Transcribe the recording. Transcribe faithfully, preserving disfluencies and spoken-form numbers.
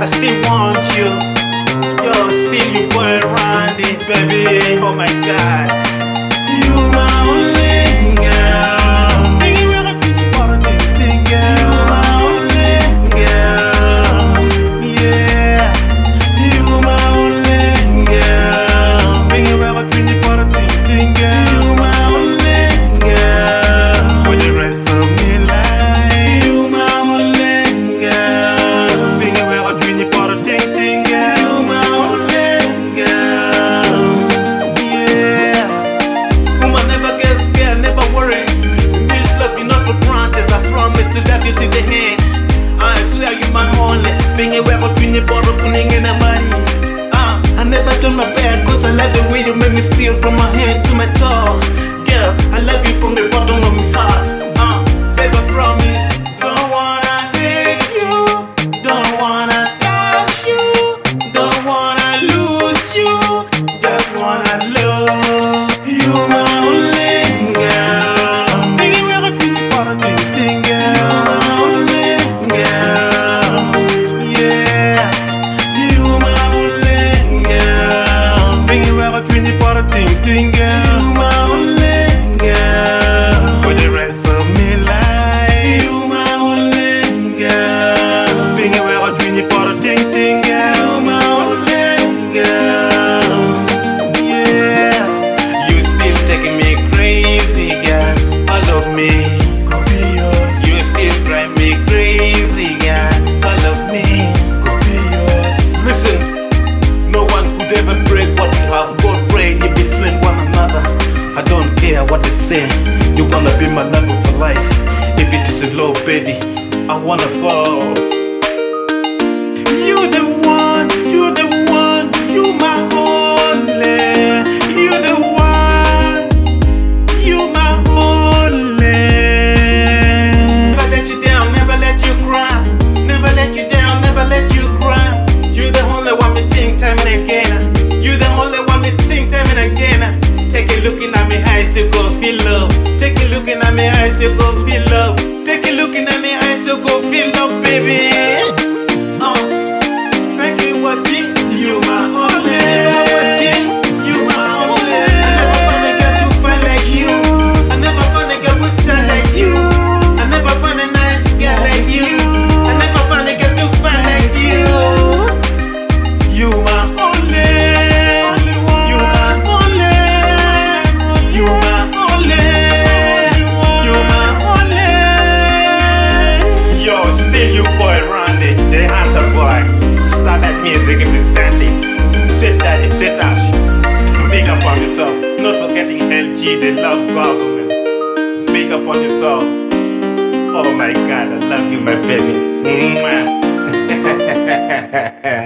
I still want you. Yo, still you boy Randy, baby. Oh my God, you my only girl. Baby, we're a pretty part of the thing, girl. You my only girl. Yeah, you my only girl. Baby, we're a pretty part of the thing, girl. You my only girl. For the rest of me life, you my only girl. Baby, we're a pretty part of the thing, girl. You my only girl. Yeah. Woman, never get scared, never worry. This love you not for granted. I promise to love you to the end. I swear you my only. Being a wear between your bottle, putting in a money. Uh, I never turn my back, cause I love the way you make me feel from my head to my toe. Girl, I love you from the bottom of my heart. Uh, baby, I promise. Don't wanna hate you, don't wanna touch you, don't wanna lose you, just wanna love you, my only girl. Baby, we're a pretty part of the thing, girl. You my only girl. Yeah, you my only girl. Baby, we're a pretty part of the thing, girl. You my only girl. For the rest of me life, you my only girl. Baby, we're a pretty part of the thing, girl. You my only girl. Yeah, you still taking me crazy, girl. All of me go be yours. You still drive me crazy, girl. All of me go be yours. Listen, no one could ever break what we have got ready between one another. I don't care what they say. You're gonna be my lover for life. If it is a low, baby, I wanna fall. You the one, you the one, you my only. You the one, you my only. Never let you down, never let you cry. Never let you down, never let you cry. You the only one me think time and again. You the only one me think time and again. Take a look in at me eyes, you go feel love. Take a look in at me eyes, you go feel love. Take a look in at me eyes, you go feel love, baby. Uh, thank you, what you my only. What you my only. I never find a girl to find like you. I never find a girl who sound like you. I never find a nice girl like you. I never find a girl to find like you. You my only. You my only. You my only. You my only. Yo, still you boy Randy, the hunter boy. Start that music in the Sandy. Sit daddy, sit dash. Big up on yourself. Not forgetting L G, the love government. Big up on yourself. Oh my God, I love you, my baby. Mwah.